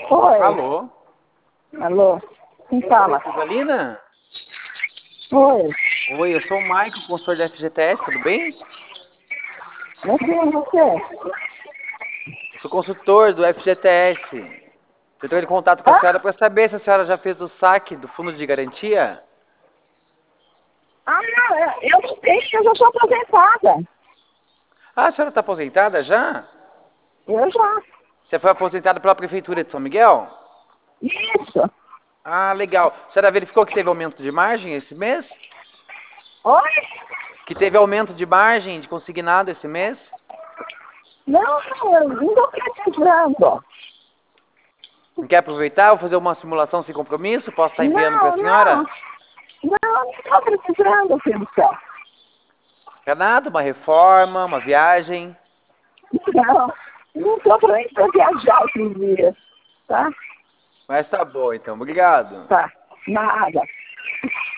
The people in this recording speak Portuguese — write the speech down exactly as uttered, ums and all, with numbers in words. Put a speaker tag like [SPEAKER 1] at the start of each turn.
[SPEAKER 1] Oi.
[SPEAKER 2] Alô?
[SPEAKER 1] Alô? Quem fala?
[SPEAKER 2] Rosalina?
[SPEAKER 1] Oi.
[SPEAKER 2] Oi, eu sou o Maico, consultor da F G T S, tudo bem?
[SPEAKER 1] Não quem é você?
[SPEAKER 2] Eu sou consultor do F G T S. Eu estou em contato com a
[SPEAKER 1] Hã?
[SPEAKER 2] senhora para saber se a senhora já fez o saque do fundo de garantia.
[SPEAKER 1] Ah, não, eu, eu não sei, eu já sou aposentada.
[SPEAKER 2] Ah, a senhora está aposentada já?
[SPEAKER 1] Eu já.
[SPEAKER 2] Você foi aposentada pela Prefeitura de São Miguel?
[SPEAKER 1] Isso.
[SPEAKER 2] Ah, legal. A senhora verificou que teve aumento de margem esse mês?
[SPEAKER 1] Oi?
[SPEAKER 2] Que teve aumento de margem de consignado esse mês?
[SPEAKER 1] Não, não, eu não estou precisando.
[SPEAKER 2] Não quer aproveitar? Vou fazer uma simulação sem compromisso? Posso estar enviando para a
[SPEAKER 1] Não, não.
[SPEAKER 2] senhora?
[SPEAKER 1] Não, não estou precisando, filho do céu.
[SPEAKER 2] Quer nada? Uma reforma, uma viagem?
[SPEAKER 1] Não, não estou para ir para viajar esses dias. Tá?
[SPEAKER 2] Mas tá bom, então. Obrigado.
[SPEAKER 1] Tá. Nada.